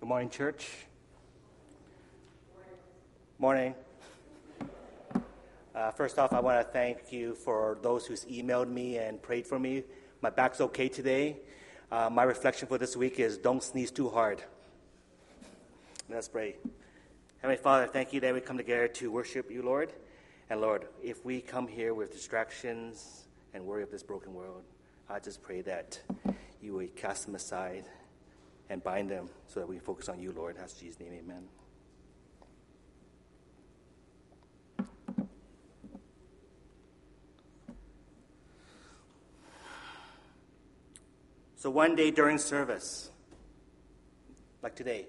morning, church. Morning. First off, I want to thank you for those who's emailed me and prayed for me. My back's okay today. My reflection for this week is don't sneeze too hard. Let's pray. Heavenly Father, thank you that we come together to worship you, Lord. And Lord, if we come here with distractions and worry of this broken world, I just pray that you would cast them aside and bind them so that we focus on you, Lord. That's Jesus' name, amen. So one day during service, like today,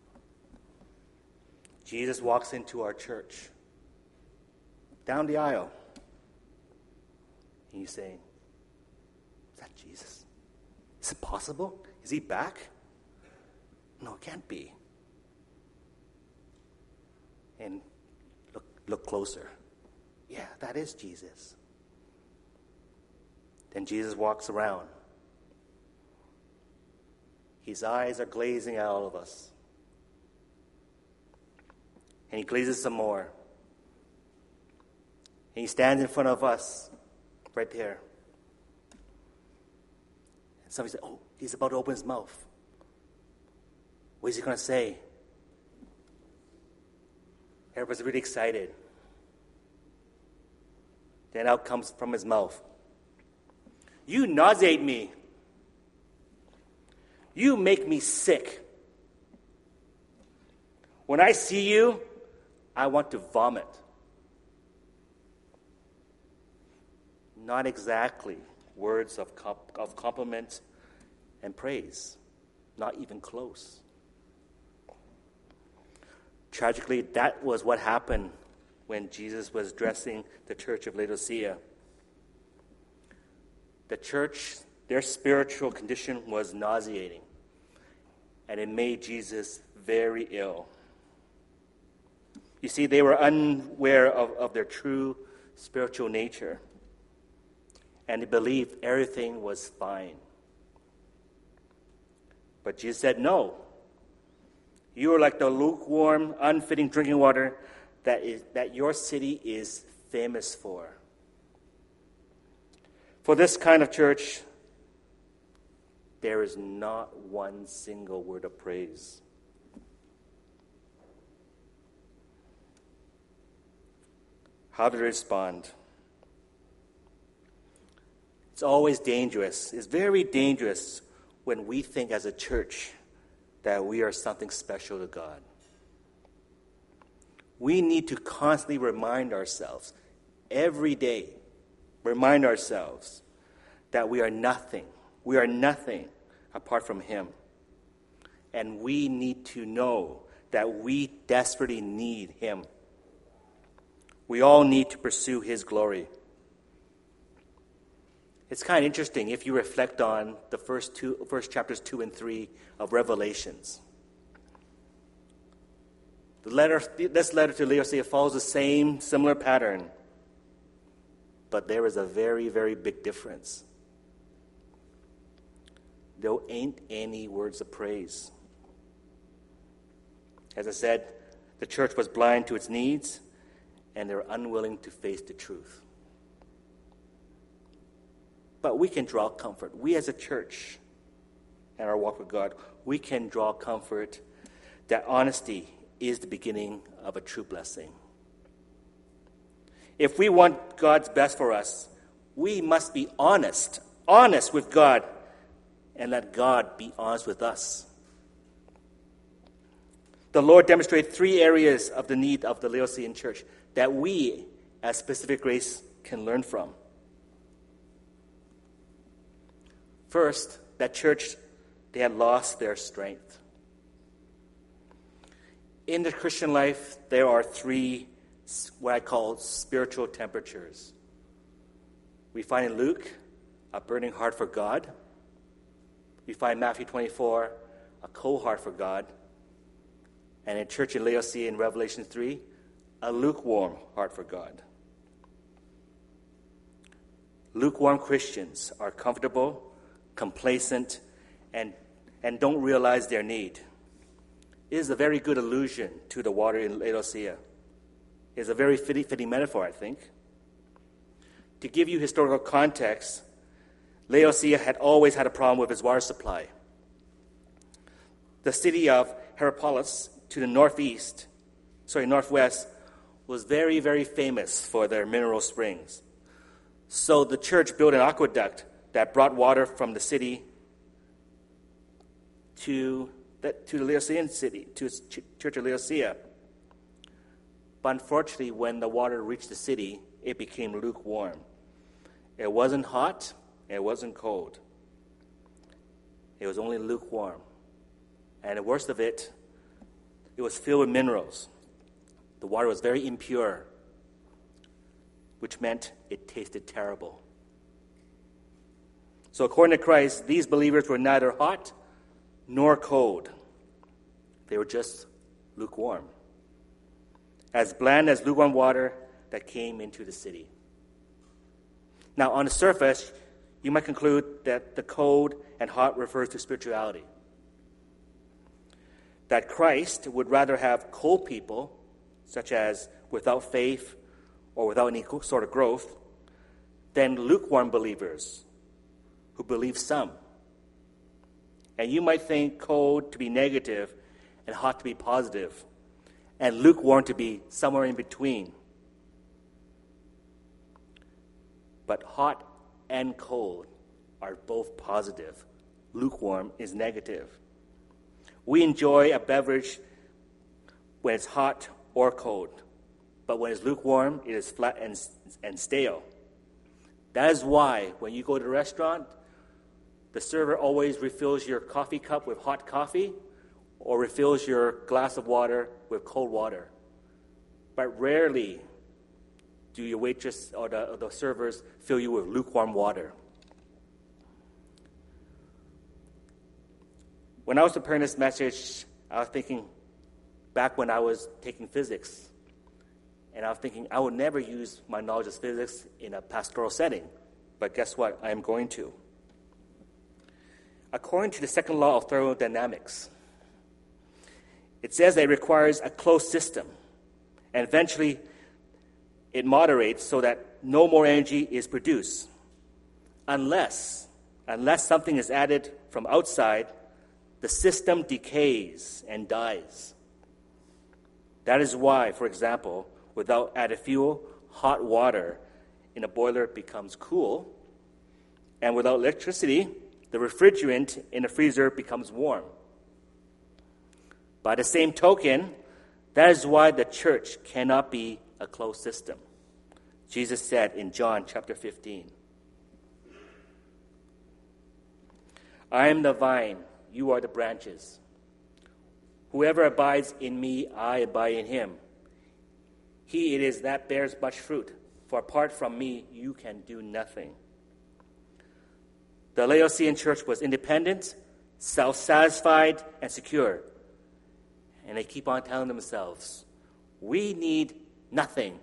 Jesus walks into our church, down the aisle, and he's saying, is that Jesus? Is it possible? Is he back? No, it can't be. And look closer. Yeah, that is Jesus. Then Jesus walks around. His eyes are glazing at all of us. And he glazes some more. And he stands in front of us, right there. And somebody said, oh, he's about to open his mouth. What is he going to say? Everybody's really excited. Then out comes from his mouth, you nauseate me. You make me sick. When I see you, I want to vomit. Not exactly words of compliment and praise. Not even close. Tragically, that was what happened when Jesus was addressing the church of Laodicea. The church, their spiritual condition was nauseating, and it made Jesus very ill. You see, they were unaware of their true spiritual nature, and they believed everything was fine. But Jesus said, no. You are like the lukewarm, unfitting drinking water that your city is famous for. For this kind of church, there is not one single word of praise. How to respond? It's always dangerous. It's very dangerous when we think as a church that we are something special to God. We need to constantly remind ourselves, every day, that we are nothing. We are nothing apart from him. And we need to know that we desperately need him. We all need to pursue his glory. It's kind of interesting if you reflect on the first chapters 2 and 3 of Revelations. This letter to Laodicea follows the same similar pattern, but there is a very, very big difference. There ain't any words of praise. As I said, the church was blind to its needs, and they were unwilling to face the truth. But we can draw comfort. We as a church, in our walk with God, we can draw comfort that honesty is the beginning of a true blessing. If we want God's best for us, we must be honest with God, and let God be honest with us. The Lord demonstrated 3 areas of the need of the Laodicean church that we, as Pacific Grace, can learn from. First, that church, they had lost their strength. In the Christian life, there are 3, what I call spiritual temperatures. We find in Luke, a burning heart for God. We find Matthew 24, a cold heart for God. And in church in Laodicea in Revelation 3, a lukewarm heart for God. Lukewarm Christians are comfortable, complacent, and don't realize their need. is a very good allusion to the water in Laodicea. It's a very fitting metaphor, I think. To give you historical context, Laodicea had always had a problem with its water supply. The city of Hierapolis to the northwest, was very, very famous for their mineral springs. So the church built an aqueduct that brought water from the city to the Laodicean city, to its church of Laodicea. But unfortunately, when the water reached the city, it became lukewarm. It wasn't hot, it wasn't cold. It was only lukewarm. And the worst of it, it was filled with minerals. The water was very impure, which meant it tasted terrible. So according to Christ, these believers were neither hot nor cold. They were just lukewarm. As bland as lukewarm water that came into the city. Now, on the surface, you might conclude that the cold and hot refers to spirituality. That Christ would rather have cold people, such as without faith or without any sort of growth, than lukewarm believers who believe some. And you might think cold to be negative and hot to be positive, and lukewarm to be somewhere in between. But hot and cold are both positive. Lukewarm is negative. We enjoy a beverage when it's hot or cold, but when it's lukewarm, it is flat and stale. That is why when you go to a restaurant, the server always refills your coffee cup with hot coffee or refills your glass of water with cold water. But rarely do your waitress or the servers fill you with lukewarm water. When I was preparing this message, I was thinking back when I was taking physics. And I was thinking I would never use my knowledge of physics in a pastoral setting. But guess what? I am going to. According to the second law of thermodynamics, it says that it requires a closed system. And eventually, it moderates so that no more energy is produced. Unless something is added from outside, the system decays and dies. That is why, for example, without added fuel, hot water in a boiler becomes cool. And without electricity, the refrigerant in a freezer becomes warm. By the same token, that is why the church cannot be a closed system. Jesus said in John chapter 15, I am the vine, you are the branches. Whoever abides in me, I abide in him. He it is that bears much fruit, for apart from me, you can do nothing. The Laodicean church was independent, self-satisfied, and secure. And they keep on telling themselves, we need nothing.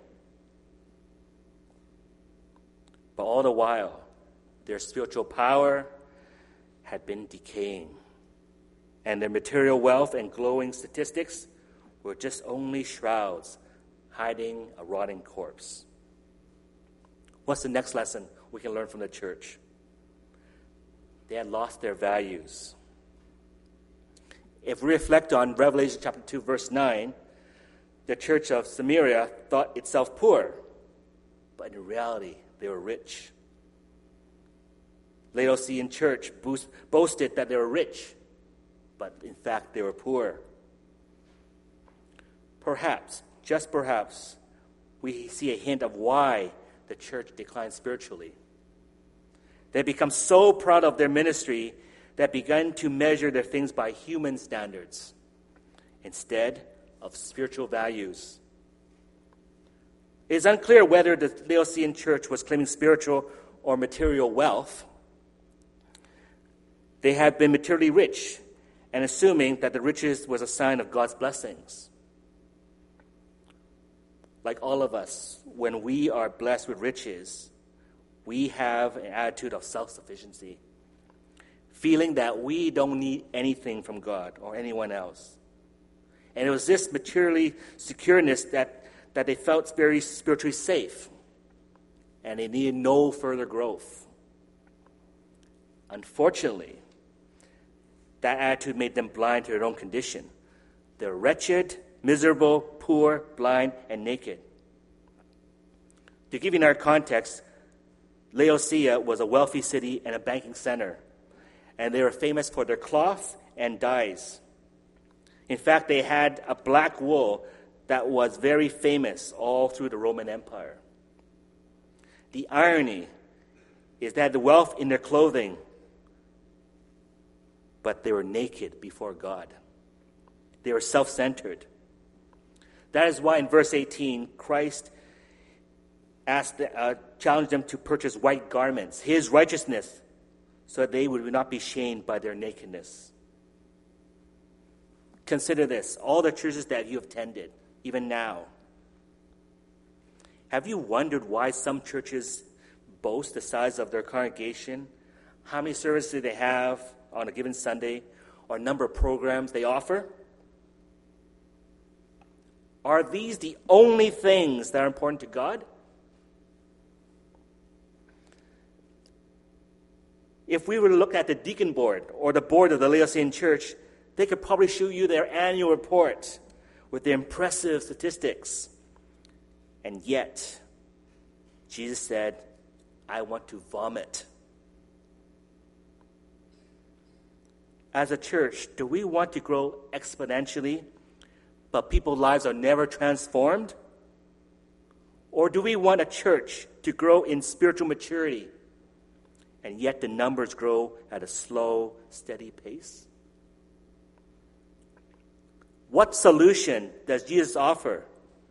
But all the while, their spiritual power had been decaying. And their material wealth and glowing statistics were just only shrouds hiding a rotting corpse. What's the next lesson we can learn from the church? They had lost their values. If we reflect on Revelation chapter 2, verse 9, the church of Samaria thought itself poor, but in reality, they were rich. Laodicean church boasted that they were rich, but in fact, they were poor. Perhaps, just perhaps, we see a hint of why the church declined spiritually. They become so proud of their ministry that began to measure their things by human standards instead of spiritual values. It is unclear whether the Laodicean church was claiming spiritual or material wealth. They had been materially rich and assuming that the riches was a sign of God's blessings. Like all of us, when we are blessed with riches, we have an attitude of self-sufficiency, feeling that we don't need anything from God or anyone else. And it was this materially secureness that they felt very spiritually safe. And they needed no further growth. Unfortunately, that attitude made them blind to their own condition. They're wretched, miserable, poor, blind, and naked. To give you another context, Laodicea was a wealthy city and a banking center, and they were famous for their cloth and dyes. In fact, they had a black wool that was very famous all through the Roman Empire. The irony is that the wealth in their clothing, but they were naked before God. They were self-centered. That is why in verse 18, Christ challenged them to purchase white garments, his righteousness, so that they would not be shamed by their nakedness. Consider this, all the churches that you have attended, even now. Have you wondered why some churches boast the size of their congregation, how many services they have on a given Sunday, or number of programs they offer? Are these the only things that are important to God? If we were to look at the deacon board or the board of the Laodicean church, they could probably show you their annual report with the impressive statistics. And yet, Jesus said, I want to vomit. As a church, do we want to grow exponentially, but people's lives are never transformed? Or do we want a church to grow in spiritual maturity, and yet the numbers grow at a slow, steady pace? What solution does Jesus offer?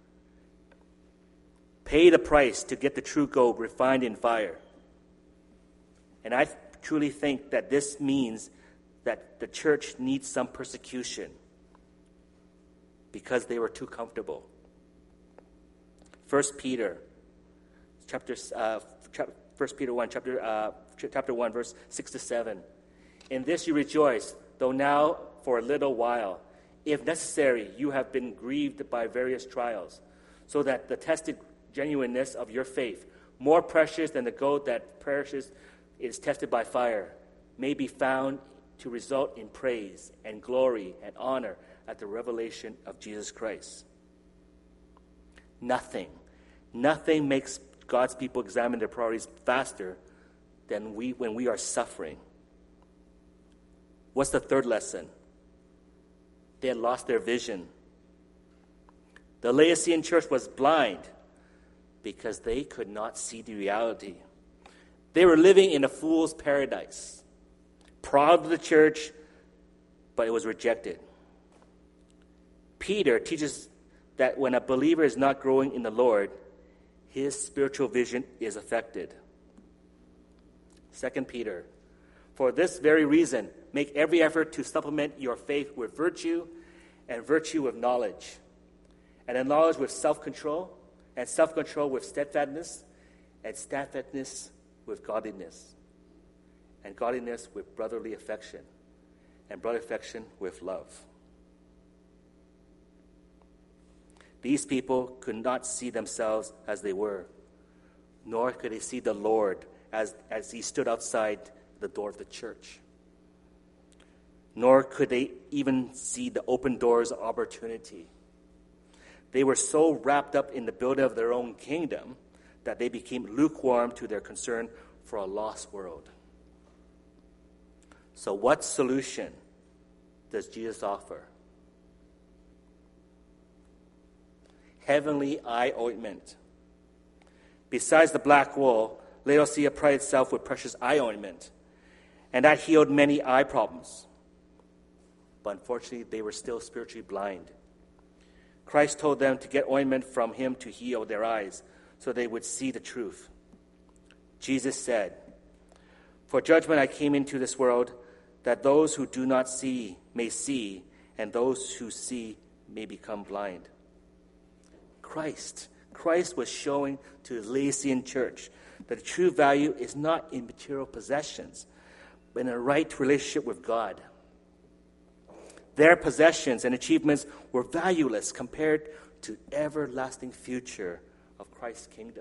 Pay the price to get the true gold refined in fire. And I truly think that this means that the church needs some persecution because they were too comfortable. 1 Peter 1, chapter 1, verse 6 to 7. In this you rejoice, though now for a little while, if necessary, you have been grieved by various trials, so that the tested genuineness of your faith, more precious than the gold that perishes, is tested by fire, may be found to result in praise and glory and honor at the revelation of Jesus Christ. Nothing makes God's people examine their priorities faster than when we are suffering. What's the third lesson? They had lost their vision. The Laodicean church was blind because they could not see the reality. They were living in a fool's paradise, proud of the church, but it was rejected. Peter teaches that when a believer is not growing in the Lord, his spiritual vision is affected. 2 Peter, for this very reason, make every effort to supplement your faith with virtue, and virtue with knowledge, and knowledge with self-control, and self-control with steadfastness, and steadfastness with godliness, and godliness with brotherly affection, and brotherly affection with love. These people could not see themselves as they were, nor could they see the Lord as he stood outside the door of the church. Nor could they even see the open doors of opportunity. They were so wrapped up in the building of their own kingdom that they became lukewarm to their concern for a lost world. So what solution does Jesus offer? Heavenly eye ointment. Besides the black wool, Laodicea prided itself with precious eye ointment, and that healed many eye problems. But unfortunately, they were still spiritually blind. Christ told them to get ointment from him to heal their eyes so they would see the truth. Jesus said, "For judgment I came into this world, that those who do not see may see, and those who see may become blind." Christ was showing to the Laodicean church that the true value is not in material possessions, but in a right relationship with God. Their possessions and achievements were valueless compared to the everlasting future of Christ's kingdom.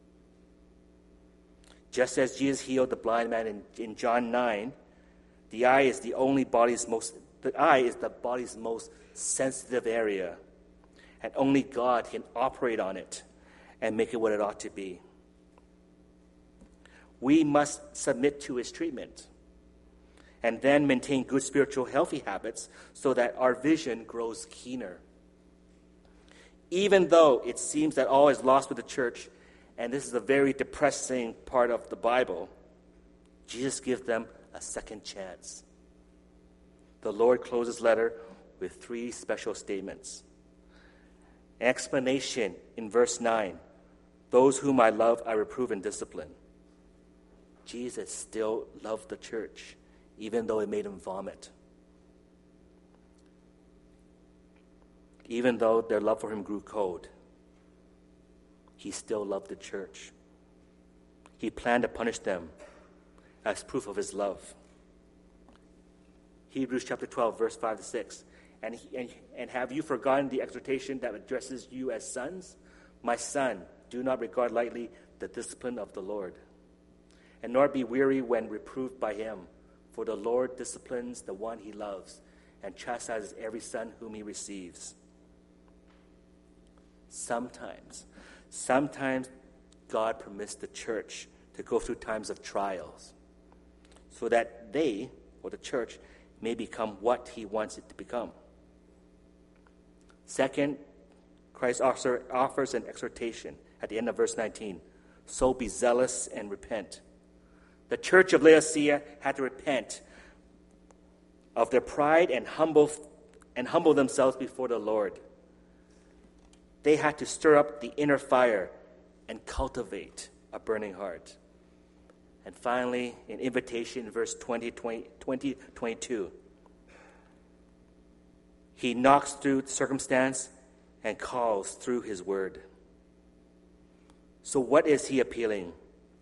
Just as Jesus healed the blind man in John 9, the eye is the body's most sensitive area, and only God can operate on it and make it what it ought to be. We must submit to his treatment and then maintain good spiritual healthy habits so that our vision grows keener. Even though it seems that all is lost with the church, and this is a very depressing part of the Bible, Jesus gives them a second chance. The Lord closes his letter with 3 special statements. An explanation in verse 9. Those whom I love, I reprove and discipline. Jesus still loved the church, even though it made him vomit. Even though their love for him grew cold, he still loved the church. He planned to punish them as proof of his love. Hebrews chapter 12, verse 5 to 6. And have you forgotten the exhortation that addresses you as sons? My son, do not regard lightly the discipline of the Lord, and nor be weary when reproved by him. For the Lord disciplines the one he loves, and chastises every son whom he receives. Sometimes God permits the church to go through times of trials, so that they, or the church, may become what he wants it to become. Second, Christ offers an exhortation at the end of verse 19. So be zealous and repent. The church of Laodicea had to repent of their pride and humble themselves before the Lord. They had to stir up the inner fire and cultivate a burning heart. And finally, an invitation in verse 22. He knocks through circumstance and calls through his word. So what is he appealing?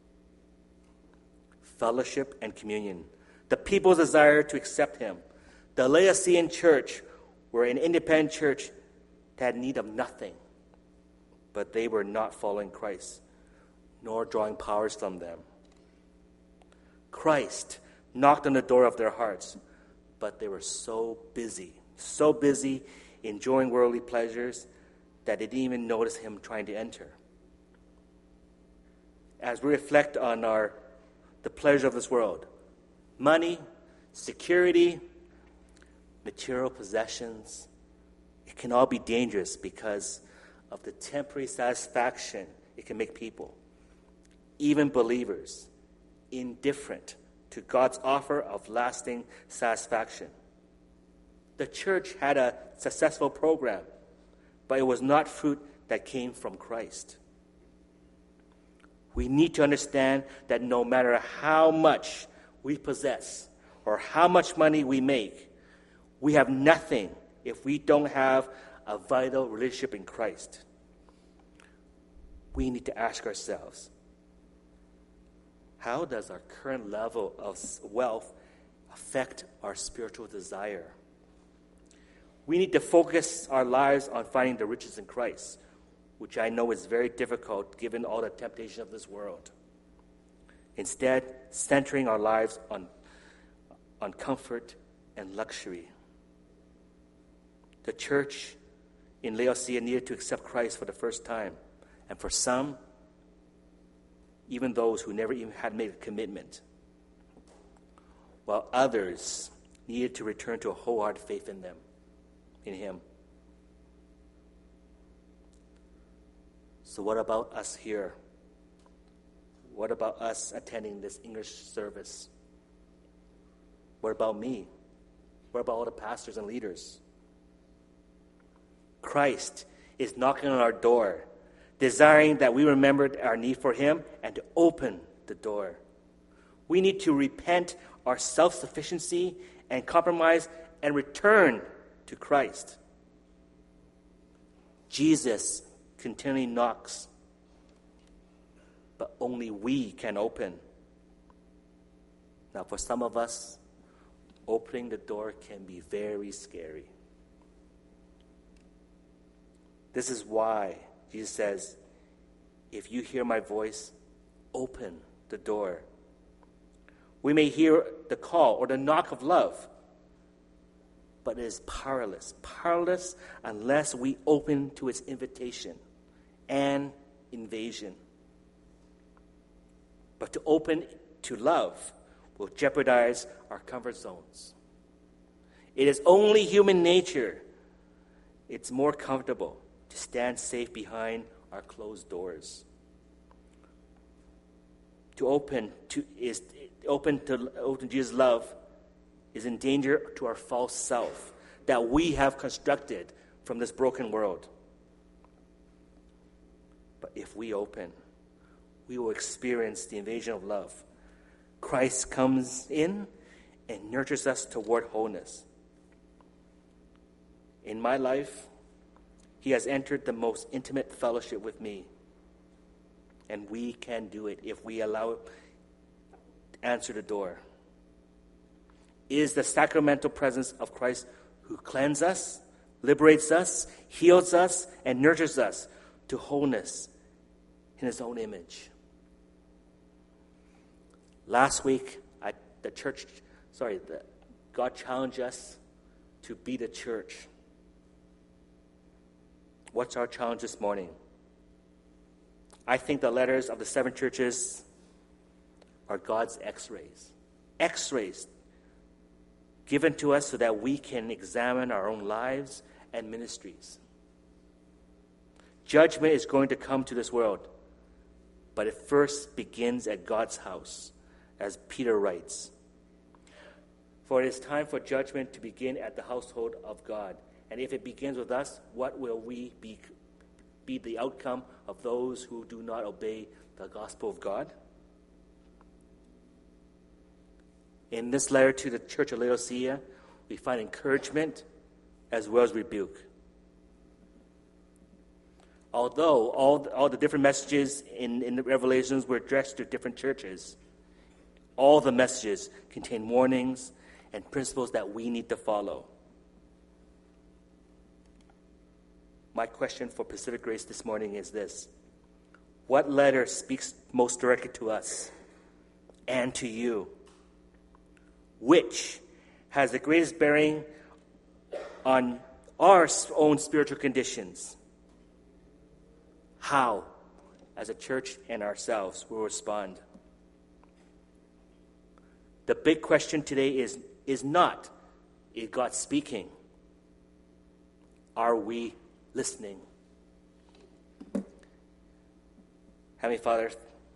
Fellowship and communion. The people's desire to accept him. The Laodicean church were an independent church that had need of nothing, but they were not following Christ, nor drawing powers from them. Christ knocked on the door of their hearts, but they were so busy enjoying worldly pleasures that they didn't even notice him trying to enter. As we reflect on the pleasure of this world, money, security, material possessions, it can all be dangerous because of the temporary satisfaction it can make people, even believers, indifferent to God's offer of lasting satisfaction. The church had a successful program, but it was not fruit that came from Christ. We need to understand that no matter how much we possess or how much money we make, we have nothing if we don't have a vital relationship in Christ. We need to ask ourselves, how does our current level of wealth affect our spiritual desire? We need to focus our lives on finding the riches in Christ, which I know is very difficult given all the temptation of this world. Instead, centering our lives on comfort and luxury. The church in Laodicea needed to accept Christ for the first time. And for some, even those who never even had made a commitment. While others needed to return to a wholehearted faith in him. So what about us here? What about us attending this English service? What about me? What about all the pastors and leaders? Christ is knocking on our door, desiring that we remember our need for him and to open the door. We need to repent our self-sufficiency and compromise and return to Christ. Jesus continually knocks, but only we can open. Now, for some of us, opening the door can be very scary. This is why Jesus says, if you hear my voice, open the door. We may hear the call or the knock of love, but it is powerless unless we open to its invitation and invasion. But to open to love will jeopardize our comfort zones. It is only human nature. It's more comfortable to stand safe behind our closed doors. To open to Jesus' love is in danger to our false self that we have constructed from this broken world. But if we open, we will experience the invasion of love. Christ comes in and nurtures us toward wholeness. In my life, he has entered the most intimate fellowship with me. And we can do it if we allow him to answer the door. It is the sacramental presence of Christ who cleanses us, liberates us, heals us, and nurtures us to wholeness in his own image. Last week, God challenged us to be the church. What's our challenge this morning? I think the letters of the 7 churches are God's x-rays. X-rays given to us so that we can examine our own lives and ministries. Judgment is going to come to this world, but it first begins at God's house, as Peter writes. For it is time for judgment to begin at the household of God. And if it begins with us, what will we be the outcome of those who do not obey the gospel of God? In this letter to the church of Laodicea, we find encouragement as well as rebuke. Although all the different messages in the Revelations were addressed to different churches, all the messages contain warnings and principles that we need to follow. My question for Pacific Grace this morning is this: what letter speaks most directly to us and to you? Which has the greatest bearing on our own spiritual conditions? How, as a church and ourselves, will respond? The big question today is not, is God speaking? Are we listening? Heavenly Father,